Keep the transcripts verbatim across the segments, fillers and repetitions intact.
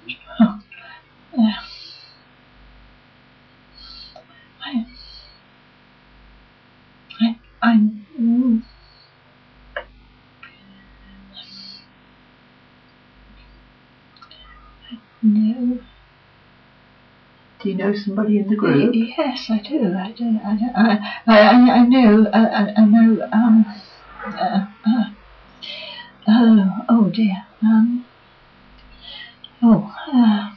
Oh, uh, I, I, I'm. Mm, no. Do you know somebody in the group? Yes, I do. I do. I do. I, I, I know. I, I, I know. Um. Uh, uh, oh. Oh dear. Um. Oh. Uh,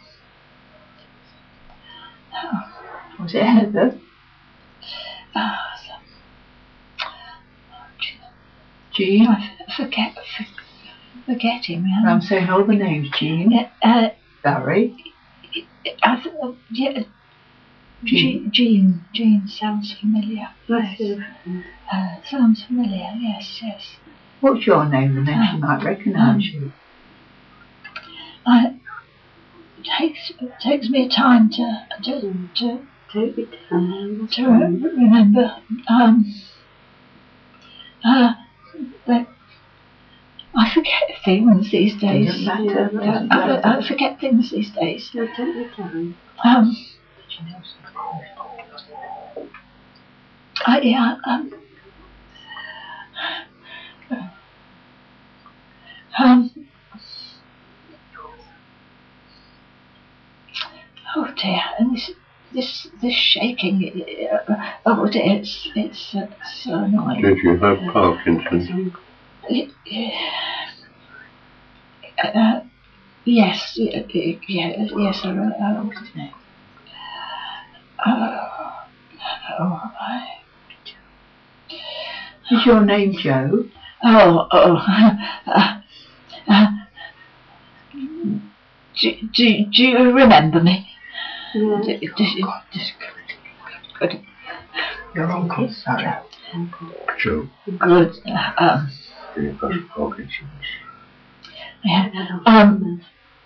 oh. Was it Heather? Uh, Jean? I forget. For, forgetting. Um, I'm saying all the names. Jean. Uh. Barry. I th yeah. Jean. Jean. Jean sounds familiar. Yes. Uh, sounds familiar. Yes. Yes. What's your name? And then uh, she might recognise um, you. I, it takes it takes me time to to to take it time to re remember. Um. Uh. But I forget things these days. Doesn't matter. Yeah, Doesn't I, matter. I, I forget things these days. So take your time. Um. I yeah. Um. Um. Oh dear, and this, this, this shaking. Uh, oh dear, it's, it's uh, so annoying. Did you have Parkinson's? Uh, yes, yeah, yeah, yes, I uh, uh, oh, I, Is your name Joe? Oh, oh, uh, uh, do, do, do you remember me? Yeah. Do, do, do, good. Your uncle, sorry. Joe. Good. Um, You've got Parkinson's. Yeah. Um.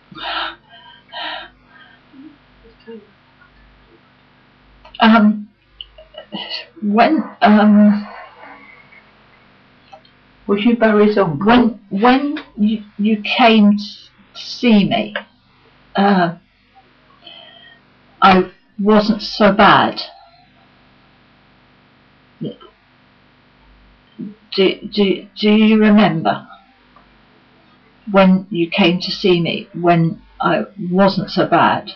Um. When um. Was you Barry's uncle? When when you you came to see me, uh, I wasn't so bad. Do do do you remember when you came to see me when I wasn't so bad?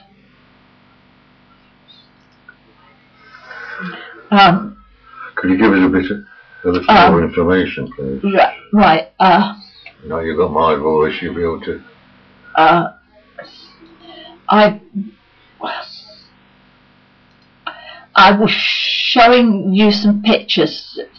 Um. Could you give us a bit of a little um, more information, please? Right. Right. Uh. Now you've got my voice, you'll be able to. Uh. I. I was showing you some pictures